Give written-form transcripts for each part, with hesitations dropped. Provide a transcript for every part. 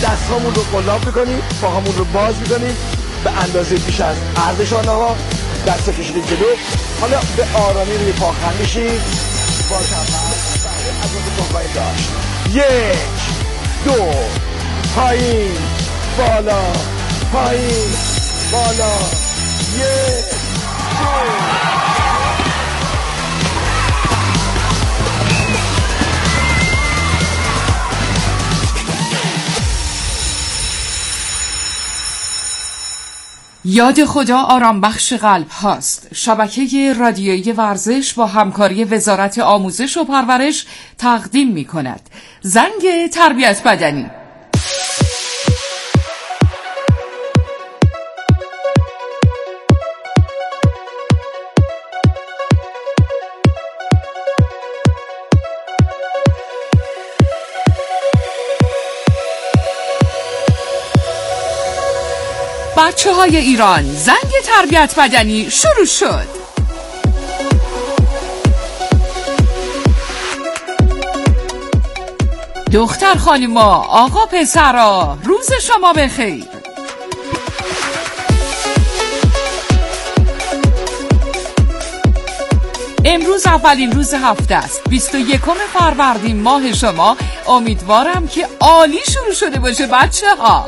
دستامون رو قلاب میکنیم، پاهامون رو باز میکنیم به اندازه بیش از عرض شانه‌ها، دست کشیدیم جلو. حالا به آرامی روی پا خم میشید. با کمر از اون خواهید داشت. 1 2 پایین بالا پایین بالا. 1 2. یاد خدا آرام بخش قلب هاست. شبکه رادیویی ورزش با همکاری وزارت آموزش و پرورش تقدیم می کند زنگ تربیت بدنی. بچه‌های ایران، زنگ تربیت بدنی شروع شد. دختر خانوما، آقا پسرا، روز شما بخیر. امروز اولین روز هفته است، 21 فروردین ماه شما. امیدوارم که عالی شروع شده باشه بچه‌ها.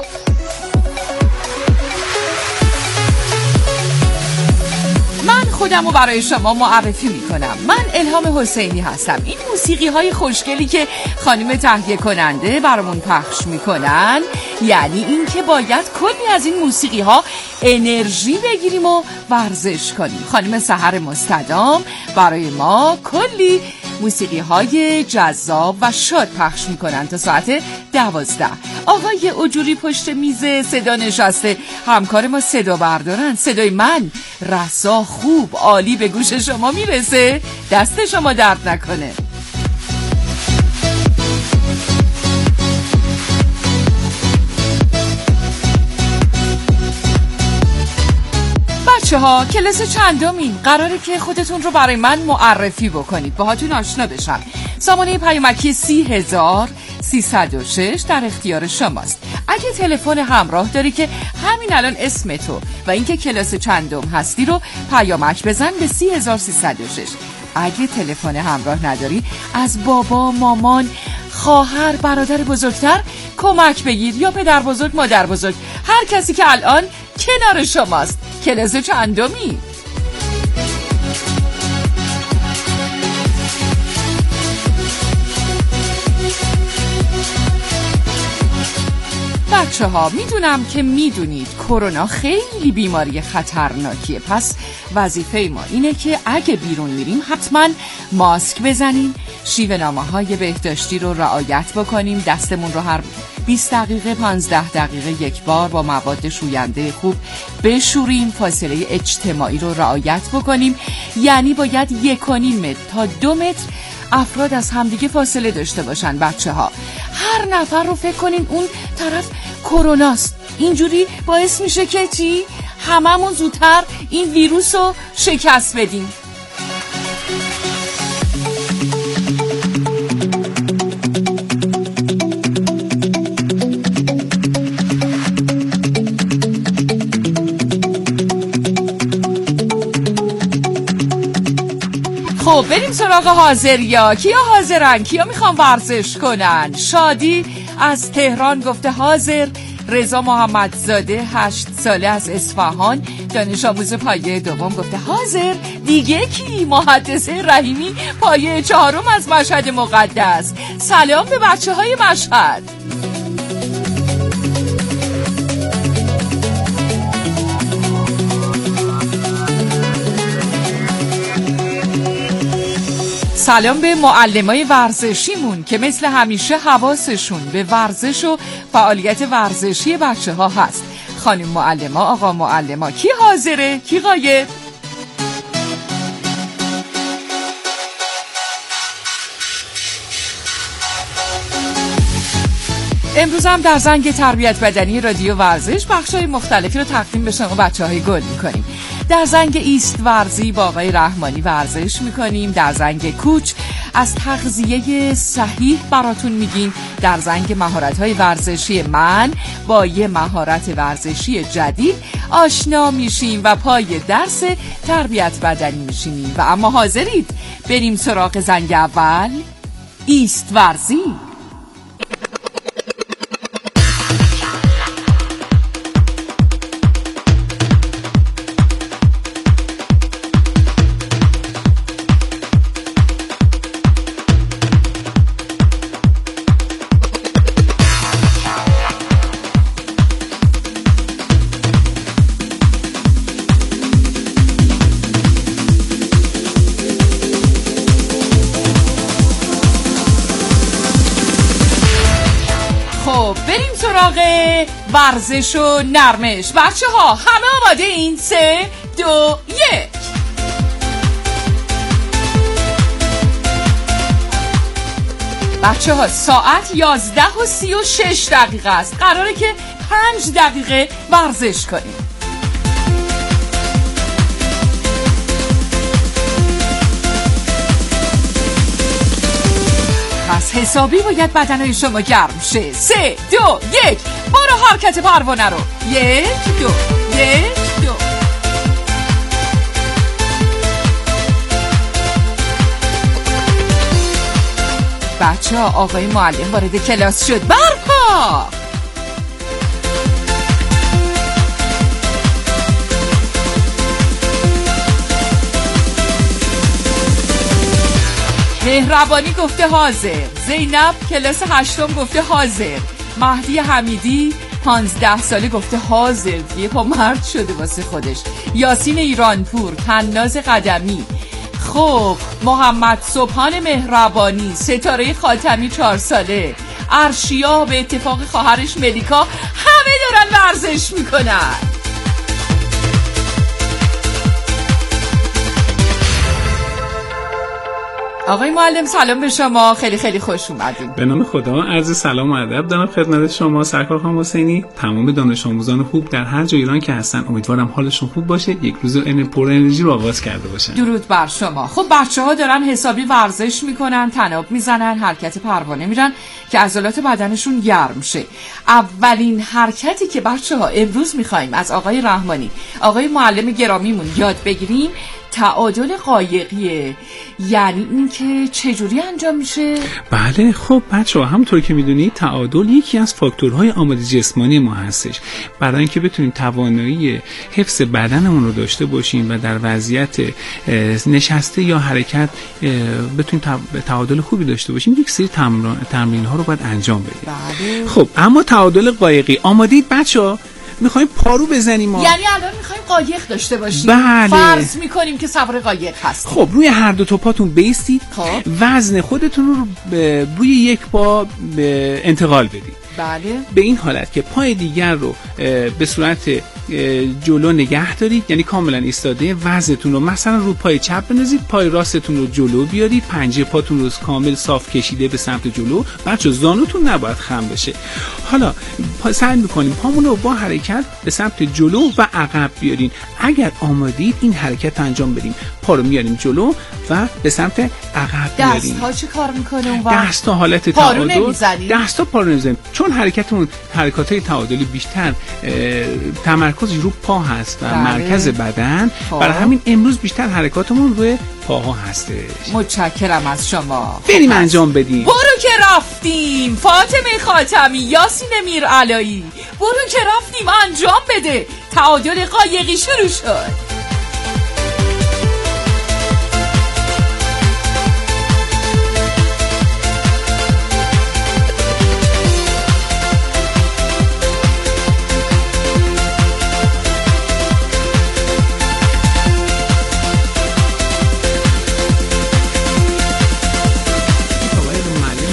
من خودم رو برای شما معرفی میکنم. من الهام حسینی هستم. این موسیقی های خوشگلی که خانم تهیه کننده برامون پخش میکنن، یعنی این که باید کلی از این موسیقی ها انرژی بگیریم و ورزش کنیم. خانم سحر مستدام برای ما کلی موسیقی های جذاب و شاد پخش میکنن تا ساعت 12. آقای اجوری پشت میز صدا نشسته، همکار ما صدا بردارن. صدای من رسا خوب عالی به گوش شما میرسه. دست شما درد نکنه. بچه‌ها، کلاس چندمین؟ قراره که خودتون رو برای من معرفی بکنید، باهاتون آشنا بشم. سامانه پیامکی 30306 در اختیار شماست. اگه تلفن همراه داری که همین الان اسم تو و اینکه کلاس چندم هستی رو پیامک بزن به 30306. اگه تلفن همراه نداری، از بابا، مامان، خواهر، برادر بزرگتر کمک بگیر، یا پدر بزرگ، مادر بزرگ، هر کسی که الان کنار شماست. کلاس چندمی؟ بچه‌ها، میدونم که میدونید کرونا خیلی بیماری خطرناکیه، پس وظیفه ما اینه که اگه بیرون میریم حتما ماسک بزنیم، شیوه‌نامه‌های بهداشتی رو رعایت بکنیم، دستمون رو هر 20 دقیقه 15 دقیقه یک بار با مواد شوینده خوب بشوریم، فاصله اجتماعی رو رعایت بکنیم، یعنی باید 1.5 متر تا 2 متر افراد از همدیگه فاصله داشته باشن. بچه‌ها، هر نفر رو فکر کنین اون طرف کروناست. اینجوری باعث میشه که چی؟ هممون زودتر این ویروس رو شکست بدیم. خب بریم سراغ حاضریا. کیا حاضرن؟ کیا میخوان ورزش کنن؟ شادی از تهران گفته حاضر. رضا محمدزاده 8 ساله از اصفهان، دانش آموز پایه دوم گفته حاضر. دیگه کی؟ محدثه رحیمی پایه 4 از مشهد مقدس. سلام به بچه های مشهد. سلام به معلمای ورزشیمون که مثل همیشه حواسشون به ورزش و فعالیت ورزشی بچه ها هست. خانم معلما، آقا معلما، کی حاضره؟ کی غایب؟ امروز هم در زنگ تربیت بدنی رادیو ورزش بخش‌های مختلفی رو تقدیم به شما بچه‌های گل می‌کنیم. در زنگ ایست ورزی با آقای رحمانی ورزش میکنیم. در زنگ کوچ از تغذیه صحیح براتون میگیم. در زنگ مهارت‌های ورزشی من با یه مهارت ورزشی جدید آشنا میشیم و پای درس تربیت بدنی میشینیم. و اما حاضرید بریم سراغ زنگ اول، ایست ورزی. بریم سراغ ورزش و نرمش. بچه ها همه آماده این؟ 3 2 1. بچه ها ساعت 11:36 است. قراره که 5 دقیقه ورزش کنیم. پس حسابی باید بدنهای شما گرم شه. 3 2 1. برو حرکت پروانه رو. 1 2 1 2. بچه ها آقای معلم وارد کلاس شد. برپا. مهربانی گفته حاضر. زینب کلاس 8 گفته حاضر. مهدی حمیدی 15 ساله گفته حاضر. دیگه پا مرد شده واسه خودش. یاسین ایرانپور، تناز قدمی، خب محمد صبحان مهربانی، ستاره خاتمی 4 ساله، ارشیا به اتفاق خواهرش ملیکا، همه دارن ورزش میکنن. آقای معلم سلام به شما، خیلی خیلی خوش اومدید. به نام خدا، عرض سلام و ادب دارم خدمت شما سرکار خانم حسینی، تمام دانش آموزان خوب در هر جای ایران که هستن. امیدوارم حالشون خوب باشه، یک روز پر انرژی رو آغاز کرده باشن. درود بر شما. خب بچه‌ها دارن حسابی ورزش میکنن، تناب میزنن، حرکت پروانه میرن که عضلات بدنشون گرم شه. اولین حرکتی که بچه‌ها امروز می‌خوایم از آقای رحمانی، آقای معلم گرامیمون یاد بگیریم تعادل قایقیه. یعنی این که چجوری انجام میشه؟ بله خب بچه‌ها، همونطور که میدونید تعادل یکی از فاکتورهای آماده جسمانی ما هستش. برای اینکه بتونیم توانایی حفظ بدنمون رو داشته باشیم و در وضعیت نشسته یا حرکت بتونیم تعادل خوبی داشته باشیم، یک سری تمرین‌ها رو باید انجام بدیم. بله. خب اما تعادل قایقی آمادید بچه‌ها؟ میخوایم پارو بزنیم ما. یعنی الان میخوایم قایق داشته باشیم. بله. فرض میکنیم که سوار قایق هستیم. خب روی هر دو تا پاتون بیستید. خب وزن خودتون رو روی یک پا انتقال بدید. بله. به این حالت که پای دیگر رو به صورت جلو نگه دارید، یعنی کاملا ایستاده. وزنتون رو مثلا رو پای چپ بندازید، پای راستتون رو جلو بیارید، پنجه پاتون رو کامل صاف کشیده به سمت جلو. بچه‌ها زانوتون نباید خم بشه. حالا سعی می‌کنیم پامون رو با حرکت به سمت جلو و عقب بیارین. اگر آمادید این حرکت انجام بدیم. پا رو میاریم جلو و به سمت عقب بیاریم. دست‌ها چه کار می‌کنه اون وقت؟ دست‌ها حالت تعادل. دست‌ها پا رو نمی‌زنیم. چون حرکتمون حرکات‌های تعادلی بیشتر تمرکز رو پا هست و مرکز بدن، برای همین امروز بیشتر حرکاتمون روی پاها هستش. متشکرم از شما. بریم انجام بدیم. برو که رفتیم. فاطمه خاتمی، یاسین میرعلایی، برو که رفتیم انجام بده. تعادل قایقی شروع شد.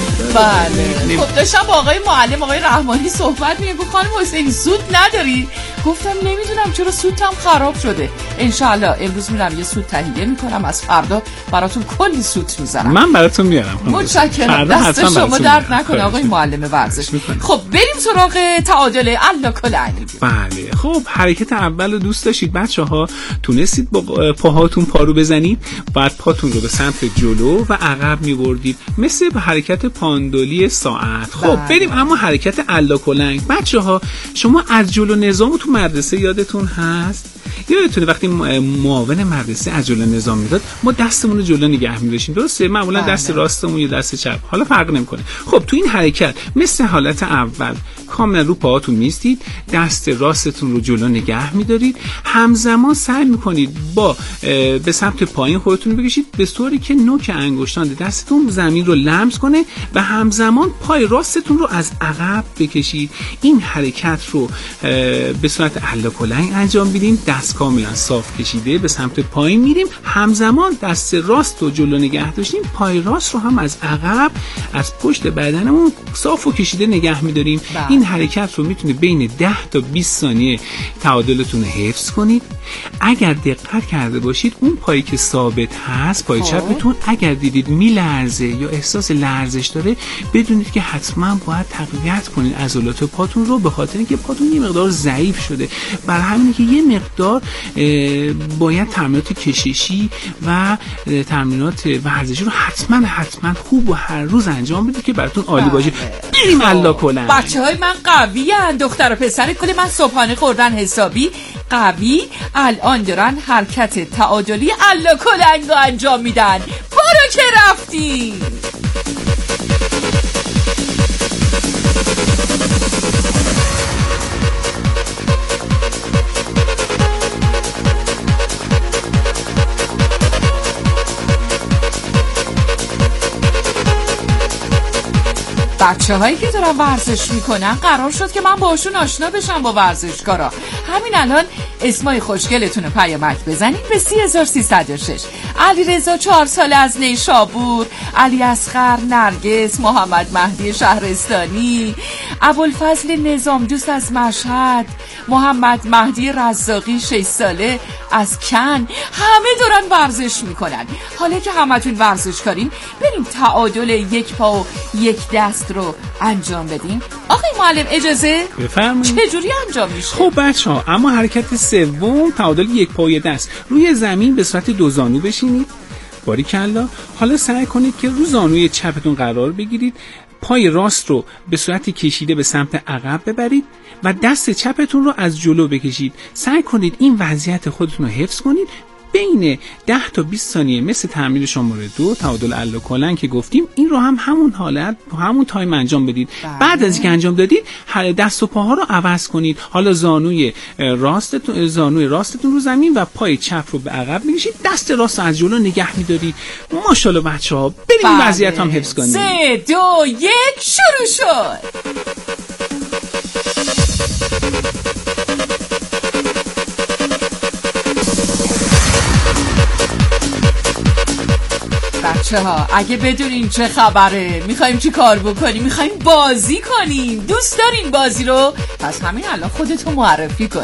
بله. خب داشتم با آقای معلم آقای رحمانی صحبت می‌کردم. خانم حسینی سود نداری؟ گفتم نمیدونم چرا سوتم خراب شده. انشالله امروز میرم یه سوت تهیه میکنم، از فردا براتون کلی سوت میذارم. من براتون میارم. متشکرم، دست شما درد نکنه آقای معلم ورزش. خب بریم سراغ تعادل الا کلنگ. بله خب حرکت اول رو دوست داشتید بچه‌ها؟ تونستید با پاهاتون پارو بزنید، بعد پاتون رو به سمت جلو و عقب میبردید مثل حرکت پاندولی ساعت. خب بریم اما حرکت الا کلنگ. بچه‌ها شما از جلو نظام تو مدرسه یادتون هست؟ یادتونه وقتی معاون مدرسه از جلو نظام میداد ما دستمون رو جلو نگه می‌داشتیم، درسته؟ معمولا دست راستمون یا دست چپ، حالا فرق نمی‌کنه. خب تو این حرکت مثل حالت اول کاملا رو پاهاتون میستید، دست راستتون رو جلو نگه می‌دارید، همزمان سعی می‌کنید با به سمت پایین خودتون رو بکشید به طوری که نوک انگشتان دستتون زمین رو لمس کنه و همزمان پای راستتون رو از عقب بکشید. این حرکت رو به صورت الا کلنگ انجام بدیم. دست کاملا صاف کشیده به سمت پایین میریم، همزمان دست راست رو جلو نگه داشتیم، پای راست رو هم از عقب از پشت بدنمون صاف و کشیده نگه میداریم. این حرکت رو میتونه بین 10 تا 20 ثانیه تعادلتون رو حفظ کنید. اگر دقت کرده باشید اون پایی که ثابت هست، پای چپتون، اگر دیدید میلرزه یا احساس لرزش داره بدونید که حتما باید تقویت کنید عضلات پاتون رو، به خاطر اینکه پاتون یه مقدار ضعیف شده. برای همینه که یه مقدار باید تمرینات کششی و تمرینات ورزشی رو حتما خوب و هر روز انجام بدید که براتون عالی باشه. بریم الا کلنگ. بچه‌های من قوی‌ان، دختر و پسر کل من صبحانه خوردن حسابی قوی، الان دارن حرکت تعادلی الا کلنگ رو انجام میدن. برو که رفتی. بچه هایی که دارن ورزش میکنن قرار شد که من باشون آشنا بشم با ورزشکارا. همین الان اسمای خوشگلتون رو پیامک بزنید به 3306. علیرضا 4 ساله از نیشابور، علی اصغر، نرگس، محمد مهدی شهرستانی، ابوالفضل نظام دوست از مشهد، محمد مهدی رزاقی 6 ساله از کن. همه دارن ورزش میکنن. حالا که همتون ورزش کارین بریم تعادل یک پا و یک دست رو انجام بدیم. آقای معلم اجازه؟ بفرمایید. چجوری انجام میشه؟ خب بچه‌ها اما حرکت سوم تعادل یک پا و یک دست. روی زمین به صورت دو زانو بشینید. باریکلا. حالا سعی کنید که رو زانوی چپتون قرار بگیرید. پای راست رو به صورت کشیده به سمت عقب ببرید و دست چپتون رو از جلو بکشید. سعی کنید این وضعیت خودتون رو حفظ کنید. بین 10 تا 20 ثانیه مثل تمرین شماره 2 تعادل الا کلنگ که گفتیم این رو هم همون حالت همون تایم انجام بدید. بعد از اینکه انجام دادید دست و پاها رو عوض کنید. حالا زانوی راستتون رو زمین و پای چپ رو به عقب می‌کشید، دست راست رو از جلو نگه می‌دارید. ماشاءالله بچه‌ها بریم این وضعیت هم حفظ کنید. 3 2 1 شروع شد. بچه‌ها اگه بدونین چه خبره، میخوایم چی کار بکنیم، میخوایم بازی کنیم، دوست دارین بازی رو، پس همین الان خودتو معرفی کن.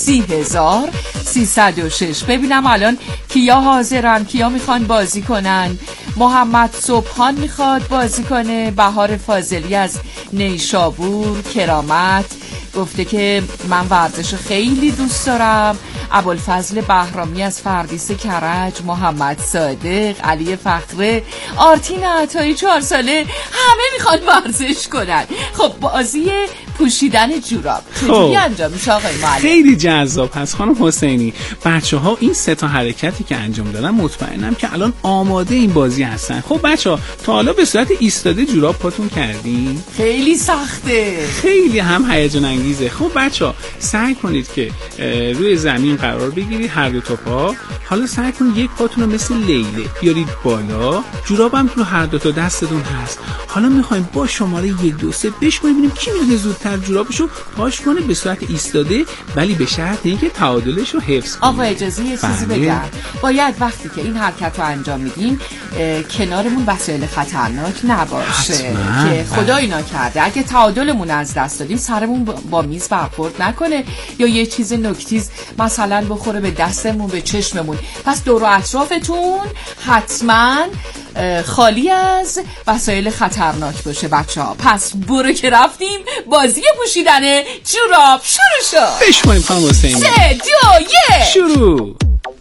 30306. ببینم الان کیا حاضرن، کیا میخوان بازی کنن. محمد صبحان میخواد بازی کنه، بهار فاضلی از نیشابور، کرامت گفته که من ورزش خیلی دوست دارم. ابوالفضل بهرامی از فردیس کرج، محمد صادق، علی فخره، آرتین عطایی 4 ساله، همه میخوان ورزش کنن. خب بازی پوشیدن جوراب چجوری انجام میشه آقای معلم؟ خیلی جذاب هست خانم حسینی. بچه‌ها این 3 تا حرکتی که انجام دادن مطمئنم که الان آماده این بازی هستن. خب بچه‌ها تا حالا به صورت ایستاده جوراب پاتون کردین؟ خیلی سخته، خیلی هم هیجان انگیزه. خب بچه‌ها سعی کنید که روی زمین قرار بگیرید، هر دو تا پا. حالا سعی کنید یک پاتون رو مثل لیله بیارید بالا، جورابم تو هر دو تا دستتون هست. حالا می‌خوایم با شماره 1 2 3 بشماریم ببینیم کی میتونه زودتر سر جورابشو پاش کنه به صورت ایستاده، ولی به شرط اینکه تعادلش رو حفظ کنه. آقا اجازه یه چیزی بگم، باید وقتی که این حرکت رو انجام میدیم کنارمون وسایل خطرناک نباشه که خدای نکرده اگه تعادلمون از دست دادیم سرمون با میز برخورد نکنه یا یه چیز نوکتیز مثلا بخوره به دستمون، به چشممون. پس دور و اطرافتون حتما خالی از وسایل خطرناک باشه بچه‌ها. پس برو که رفتیم بازی پوشیدن جوراب شروع شد. بشماریم خانم حسینی. 3 2 1 شروع.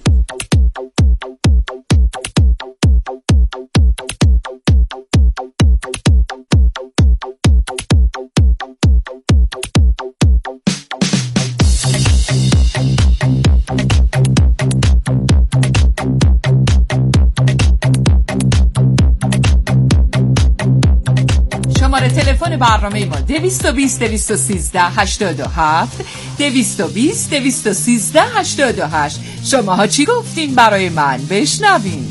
شماره تلفن برنامه ما 220 213 87 220 213 88. شماها چی گفتین برای من؟ بشنوین.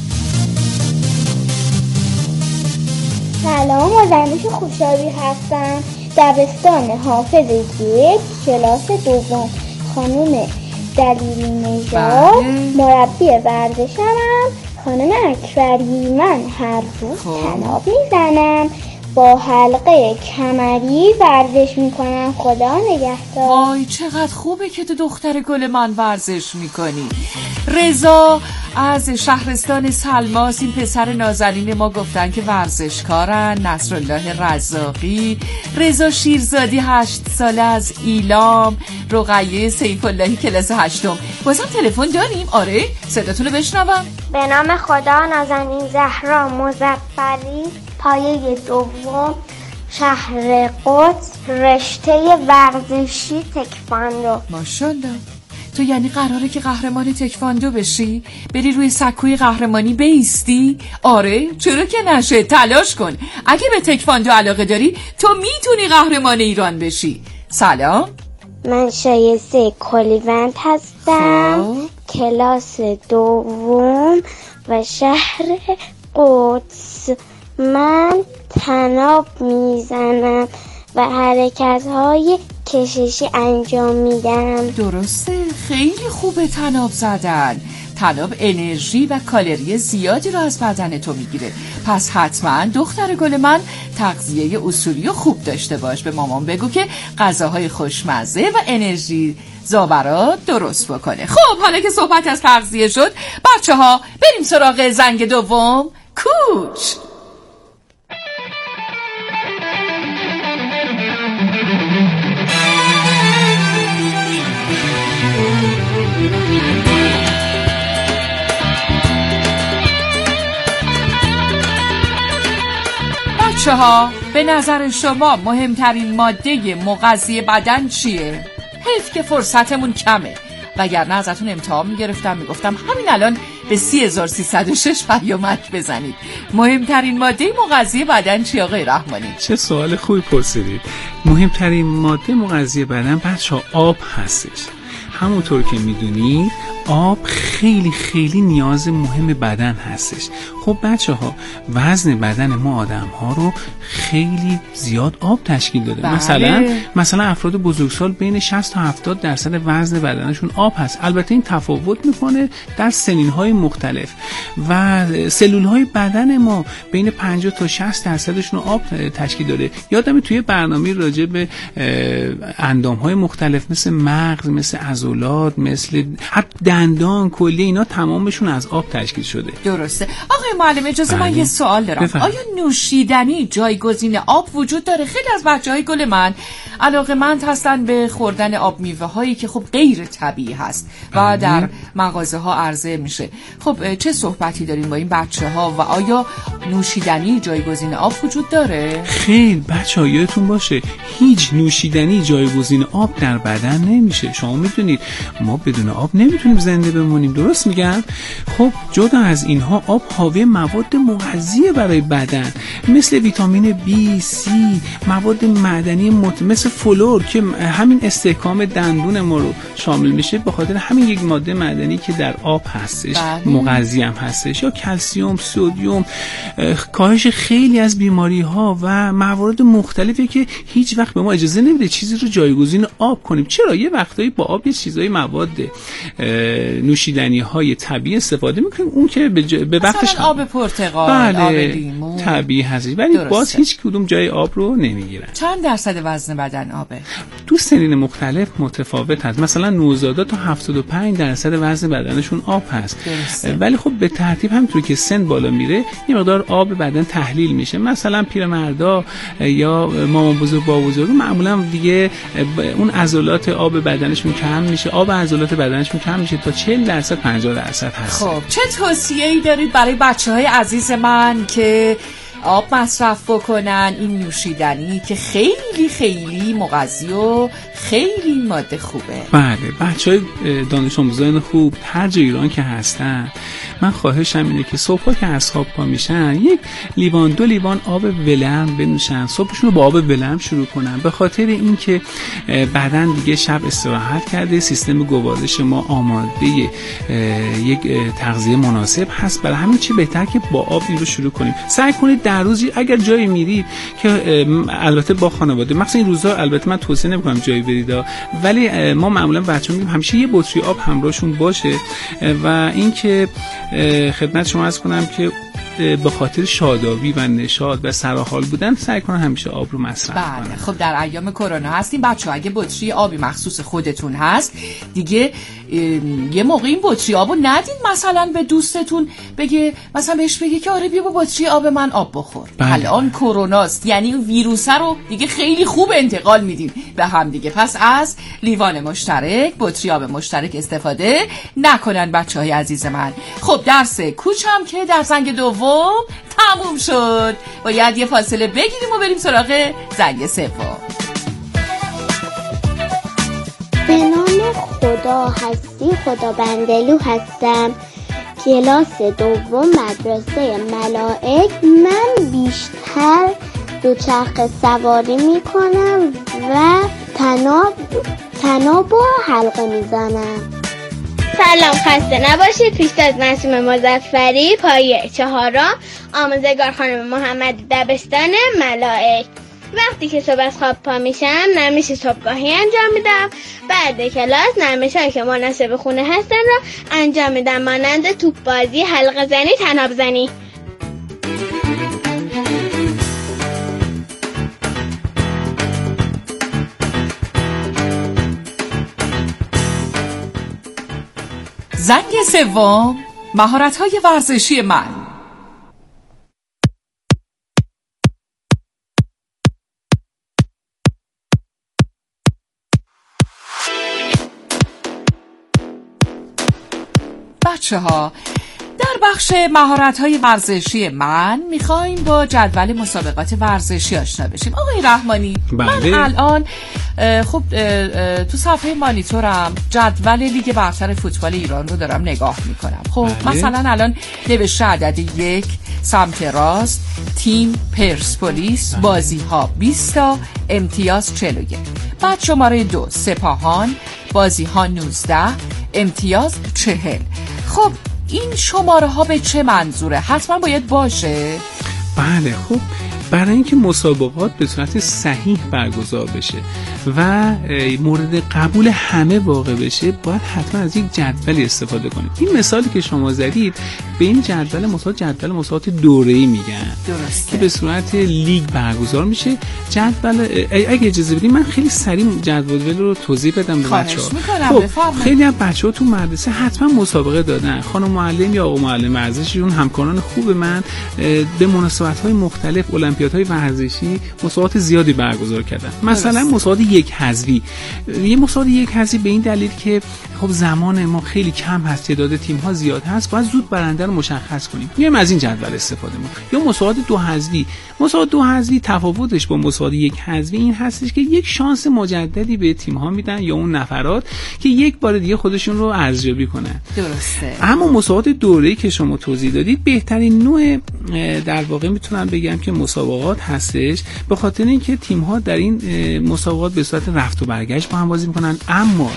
سلام، مزنش خوشحالی هستم. دبستان حافظ 1 کلاس دوم. خانم دلیلی نژاد، مربی ورزشمم. خانم اکبری، من هر روز طناب میزنم، با حلقه کمری ورزش میکنم. خدا نگهدار. وای چقدر خوبه که تو دختر گل من ورزش میکنی. رضا از شهرستان سلماس، این پسر نازنین ما گفتن که ورزشکارن. نصرالله رزاقی، رضا شیرزادی 8 ساله از ایلام، رقیه سیف اللهی کلاس 8. بازم تلفن داریم؟ آره صداتون رو بشنوم. به نام خدا. نازنین زهرا مظفری، پایه دوم، شهر قدس، رشته ورزشی تکواندو. ماشاءالله. تو یعنی قراره که قهرمان تکواندو بشی؟ بری روی سکوی قهرمانی بیستی؟ آره چرا که نشه، تلاش کن. اگه به تکواندو علاقه داری تو میتونی قهرمان ایران بشی. سلام، من شایسته کلیوند هستم. کلاس دوم و شهر قدس. من طناب میزنم و حرکت‌های کششی انجام میدم. درسته، خیلی خوبه طناب زدن. طناب انرژی و کالری زیادی رو از بدن تو میگیره. پس حتما دختر گل من تغذیه اصولی خوب داشته باش. به مامان بگو که غذاهای خوشمزه و انرژی زابرات درست بکنه. خب حالا که صحبت از تغذیه شد بچه ها بریم سراغ زنگ دوم. کوچ. بچه‌ها به نظر شما مهمترین ماده مغذی بدن چیه؟ حیف که فرصتمون کمه، وگرنه ازتون امتحان میگرفتم میگفتم همین الان به 30306 پیامک بزنید. مهمترین ماده مغذی بدن چیه آقای رحمانی؟ چه سوال خوبی پرسیدید. مهمترین ماده مغذی بدن بچه‌ها آب هستش. همونطور که میدونید آب خیلی خیلی نیاز مهم بدن هستش. خب بچه ها وزن بدن ما آدم ها رو خیلی زیاد آب تشکیل داده. بله. مثلا افراد بزرگسال بین 60 تا 70% وزن بدنشون آب هست. البته این تفاوت میکنه در سنین های مختلف و سلول های بدن ما بین 50 تا 60%شون آب تشکیل داده. یادمه توی برنامه راجع به اندام های مختلف مثل مغز، مثل عضلات، مثل دندان، کلیه اینا تمامشون از آب تشکیل شده. درسته. آقای معلم اجازه من یه سوال دارم. آیا نوشیدنی جایگزین آب وجود داره؟ خیلی از بچهای گل من علاقه‌مند هستن به خوردن آب میوه هایی که خب غیر طبیعی هست و در مغازه ها عرضه میشه. خب چه صحبتی داریم با این بچه‌ها و آیا نوشیدنی جایگزین آب وجود داره؟ خیلی بچه‌ها یادتون باشه هیچ نوشیدنی جایگزین آب در بدن نمیشه. شما میدونید ما بدون آب نمیتونیم زنده بمونیم، درست میگم؟ خب جدا از اینها آب حاوی مواد مغذی برای بدن مثل ویتامین B، C، مواد معدنی مثل مثل فلور که همین استحکام دندون ما رو شامل میشه به خاطر همین یک ماده معدنی که در آب هستش، مغذی هم هستش، یا کلسیم، سدیم، کاهش خیلی از بیماری ها و موارد مختلفی که هیچ وقت به ما اجازه نمیده چیزی رو جایگزین آب کنیم. چرا یه وقتایی با آب یه چیزای مواد نوشیدنی های طبیعی استفاده میکنیم، اون که به وقتش آب پرتقال، آب لیمو طبیعی هست، ولی باز هیچ کدوم جای آب رو نمیگیرن. چند درصد وزن بدن آبه؟ تو سنین مختلف متفاوت هست. مثلا نوزادات تا 75% وزن بدنشون آب هست، ولی خب به ترتیب همونطور که سن بالا میره یه مقدار آب بدن تحلیل میشه. مثلا پیرمردا یا مامان بزرگ با بزرگ معمولا دیگه اون عضلات آب بدنشون کم میشه، آب عضلات بدنشون کم میشه تا 40% 50% هست. خب چه توصیه‌ای دارید برای بچه‌های عزیز من که آب مصرف بکنن، این نوشیدنی که خیلی خیلی مغذی و خیلی ماده خوبه؟ بله، بچهای دانش آموزان خوب هر جای ایران که هستن، من خواهشم اینه که صبحا که از خواب پا میشن 1 لیوان 2 لیوان آب ولرم بنوشن، صبحشون رو با آب ولرم شروع کنن، به خاطر اینکه بدن دیگه شب استراحت کرده، سیستم گوارش ما آماده یک تغذیه مناسب هست. برای همین چه بهتر که با آب این رو شروع کنیم. سعی کنید در روز اگر جایی میرید که البته با خانواده، مثلا این روزا البته من توصیه نمی‌کنم جایی برید، ولی ما معمولا بچه‌ها میگیم همیشه یه بطری آب همراهشون باشه و اینکه خدمت شما عرض کنم که به خاطر شادابی و نشاط و سرحال بودن سعی کنن همیشه آب رو مصرف کنن. بله، خب در ایام کرونا هستیم بچه‌ها، اگه بطری آبی مخصوص خودتون هست دیگه یه موقع این بطری آبو ندین مثلا به دوستتون بگه، مثلا بهش بگه که آره بیا با بطری آب من آب بخور. الان کروناست، یعنی اون ویروسه رو دیگه خیلی خوب انتقال میدین به هم دیگه. پس از لیوان مشترک، بطری آب مشترک استفاده نکنن بچه‌های عزیز من. خب درس کوچم که در زنگ دوم تموم شد، باید یه فاصله بگیریم و بریم سراغ زنگ سوم. به نام خدا هستی، خدا بندلو هستم، کلاس دوم مدرسه ملائک. من بیشتر دوچرخه سواری میکنم و تناب و حلقه میزنم. سلام، خسته نباشید. پیشتاز نسیم مظفری، پایه 4، آموزگار خانم محمد دبستان ملائک. وقتی که صبح از خواب پا میشم نرمش صبحگاهی انجام میدم. بعد کلاس نرمش‌هایی که مناسب خونه هستن رو انجام میدم، مانند توپ بازی، حلقه زنی، طناب زنی. زنگ سوم، مهارت‌های ورزشی من. بچه‌ها، در بخش مهارت‌های ورزشی من می‌خوایم با جدول مسابقات ورزشی آشنا بشیم. آقای رحمانی، من الان خب تو صفحه مانیتورم جدول لیگ برتر فوتبال ایران رو دارم نگاه می‌کنم. خب مثلا الان نوشته عدد 1 سمت راست، تیم پرسپولیس، بازی‌ها 20 تا، امتیاز 41. بعد شماره 2 سپاهان، بازی‌ها 19، امتیاز 40. خب این شماره ها به چه منظوره؟ حتما باید باشه؟ بله، خب برای اینکه مسابقات به صورت صحیح برگزار بشه و مورد قبول همه واقع بشه باید حتما از یک جدولی استفاده کنید. این مثالی که شما زدید به این جدول مسابقات دوره‌ای میگن. درسته. که به صورت لیگ برگزار میشه. جدول اگه اجازه بدید من خیلی سریع جدول رو توضیح بدم به بچه‌ها. خب خیلی از بچه‌ها تو مدرسه حتما مسابقه دادن. خانم معلم یا آقا معلم ورزشیشون همکاران خوب من به مناسبت‌های مختلف، المپیادهای ورزشی مسابقات زیادی برگزار کردن. مثلا مسابقات یک حذفی. یه مسابقات یک حذفی به این دلیل که خب زمان ما خیلی کم هست، تعداد تیم ها زیاد هست، باید زود برنده رو مشخص کنیم. میایم از این جدول استفاده می‌کنیم. یا مسابقات دو حذفی. مسابقات دو حذفی تفاوتش با مسابقات یک حذفی این هستش که یک شانس مجددی به تیم ها میدن یا اون نفرات که یک بار دیگه خودشون رو ارزیابی کنن. درسته. اما مسابقات دوره‌ای که شما توضیح دادید بهترین نوع در واقع میتونم بگم که مسابقات هستش، به خاطر اینکه تیم ها در این مسابقات به صورت رفت و برگشت با هم بازی میکنن. اما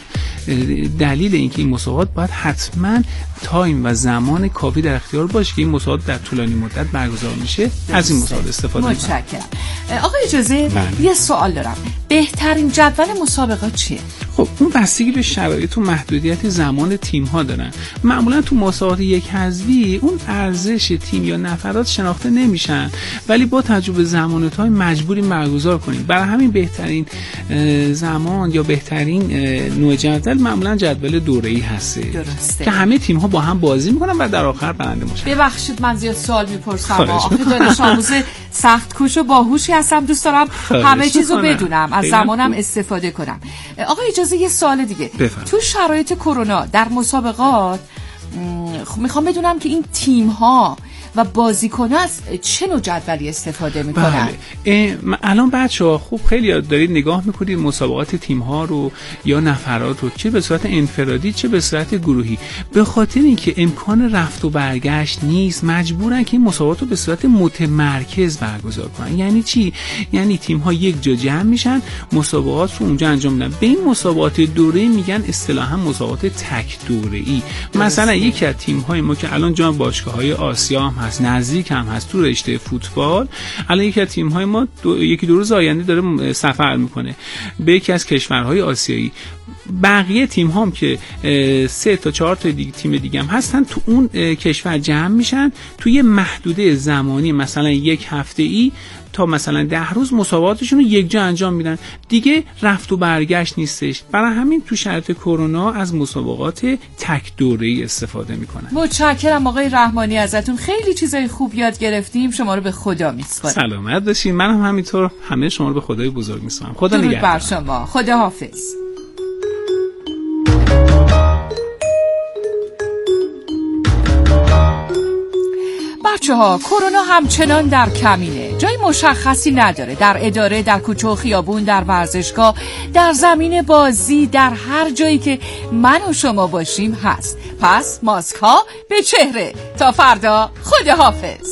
دلیل اینکه این مسابقات باید حتما تایم و زمان کافی در اختیار باشه که این مسابقات در طولانی مدت برگزار میشه، از این مسابقات استفاده میکنن. متشکرم. آقا اجازه یه سوال دارم، بهترین جدول مسابقات چیه؟ خب اون بستگی به شرایط و محدودیت زمان تیم ها دارن. معمولا تو مسابقات یک حذفی اون ارزش تیم یا نفرات شناخته نمیشن، ولی با تجربه زمان تایم مجبوریم برگزار کنیم. برای همین بهترین زمان یا بهترین نوع جدول معمولا جدول دوره‌ای هست. درسته. که همه تیم ها با هم بازی میکنن و در آخر برنده مشخص. ببخشید من زیاد سوال میپرسم، آخه دانش آموز سخت کوش و باهوشی هستم، دوست دارم همه چیزو بدونم، از زمانم استفاده کنم. آقا اجازه یه سوال دیگه. تو شرایط کرونا در مسابقات میخوام بدونم که این تیم ها و بازیکن‌ها از چه نوع جدولی استفاده میکنن؟ بله. الان بچه‌ها خوب خیلی یاد دارید نگاه میکنید مسابقات تیم‌ها رو یا نفرات رو، چه به صورت انفرادی چه به صورت گروهی. به خاطر اینکه امکان رفت و برگشت نیست، مجبورن که این مسابقات رو به صورت متمرکز برگزار کنن. یعنی چی؟ یعنی تیم‌ها یک جا جمع میشن، مسابقات رو اونجا انجام میدن. به این مسابقات دوره‌ای میگن اصطلاحاً مسابقات تک دوره‌ای. مثلا یکی از تیم‌های ما که الان جام باشگاه‌های آسیا هست، نزدیک هم هست تو رشته فوتبال، الان یکی از تیم‌های ما یکی دو روز آینده داره سفر میکنه به یکی از کشورهای آسیایی. بقیه تیم هم که 3 تا 4 تا تیم دیگه هم هستن تو اون کشور جمع میشن توی محدوده زمانی، مثلا یک هفته ای تا مثلا 10 روز مسابقاتشون رو یک جا انجام میدن. دیگه رفت و برگشت نیستش. برای همین تو شرایط کرونا از مسابقات تک دوره‌ای استفاده میکنن. متشکرم آقای رحمانی، ازتون خیلی چیزای خوب یاد گرفتیم. شما رو به خدا میسپارم. سلامت باشین. منم همینطور همه شما رو به خدای بزرگ میسپارم. خدا نگهدار. بر شما. خدا حافظ. بچه‌ها کرونا همچنان در کمینه، جای مشخصی نداره. در اداره، در کوچه و خیابون، در ورزشگاه، در زمین بازی، در هر جایی که من و شما باشیم هست. پس ماسک ها به چهره. تا فردا، خدا حافظ.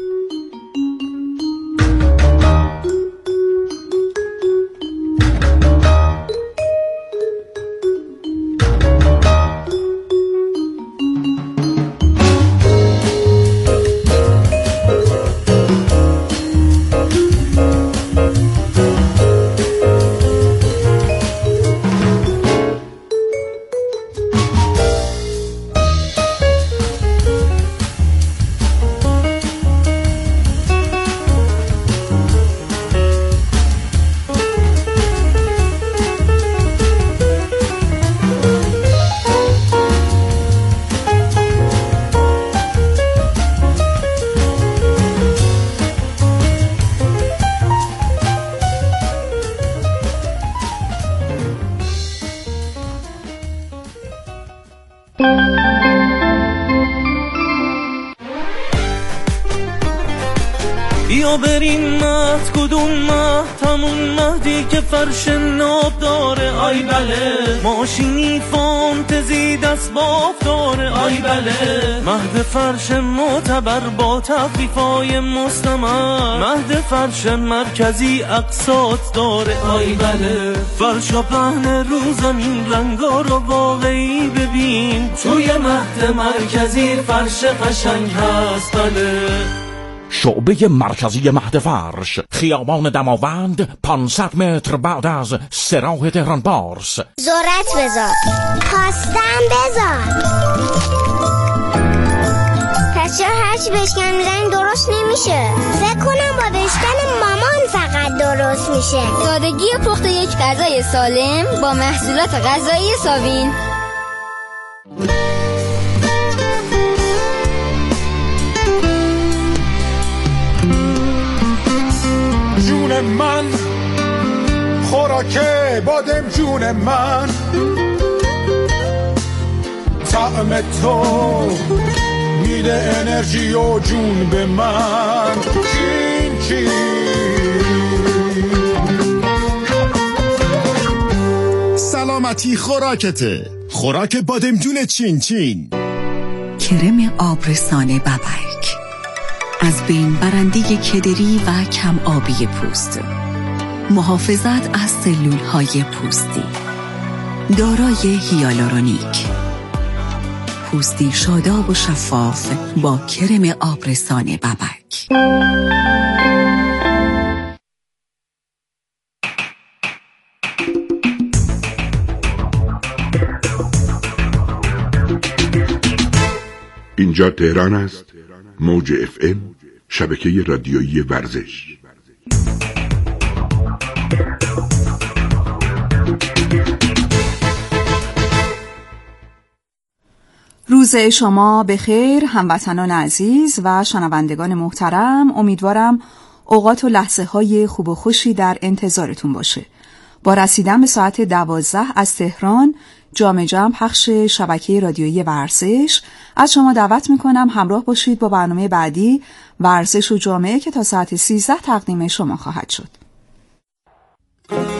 بیا بریم مهد، کدوم مهد؟ همون مهدی که فرش ناب داره. آی بله ماشینی فانتزی دست باف داره. آی بله مهد فرش معتبر با تخفیفای مستمر. مهد فرش مرکزی اقساط داره. آی بله فرشا پهن رو زمین، رنگا رو واقعی ببین. توی مهد مرکزی فرش قشنگ هست. بله شعبه مرکزی مهد فرش، خیابان دماوند، 500 متر بعد از سراح تهران بارس. ذرت بذار، پاستم بذار. پس چرا هرچی بشکن میزنی درست نمیشه؟ فکر کنم با بشکن مامان فقط درست میشه. سادگی پخت یک غذای سالم با محصولات غذایی ساوین. من خوراک بادم جون من، طعم تو میده انرژی و جون به من. چین چین سلامتی خوراکته، خوراک بادمجون چین چین. کرم آبرسان ببک از بین برنده کدری و کم آبی پوست، محافظت از سلول های پوستی، دارای هیالورونیک، پوستی شاداب و شفاف با کرم آبرسان ببک. اینجا تهران است. موج FM، شبکه رادیویی ورزش. روز شما بخیر هموطنان عزیز و شنوندگان محترم. امیدوارم اوقات و لحظه های خوب و خوشی در انتظارتون باشه. با رسیدن به ساعت 12 از تهران جام پخش شبکه رادیویی ورزش از شما دعوت میکنم همراه باشید با برنامه بعدی ورزش و جامعه که تا ساعت 13 تقدیم شما خواهد شد.